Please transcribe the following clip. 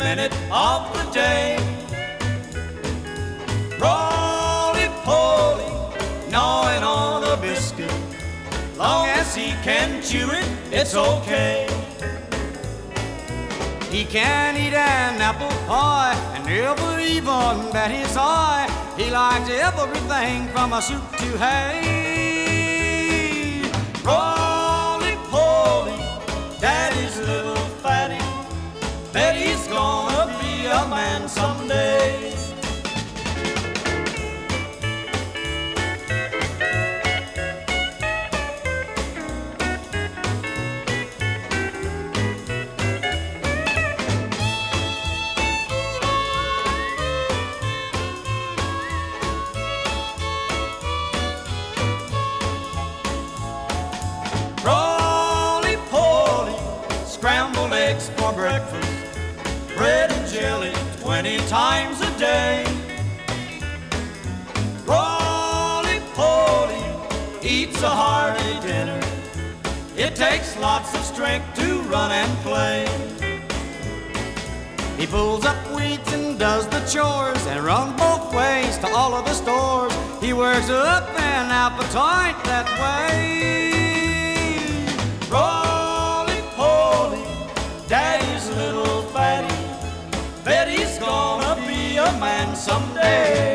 minute of the day. Roly-poly, gnawing on a biscuit. Long as he can chew it, it's okay. He can eat an apple pie and never even bat his eye. He likes everything from a soup to hay. Roly-poly, Daddy's little fatty. Bet he's gonna be a man someday. Scrambled eggs for breakfast, bread and jelly 20 times a day. Roly-poly eats a hearty dinner. It takes lots of strength to run and play. He pulls up weeds and does the chores and runs both ways to all of the stores. He works up an appetite that way. Daddy's little fatty, bet he's gonna be a man someday.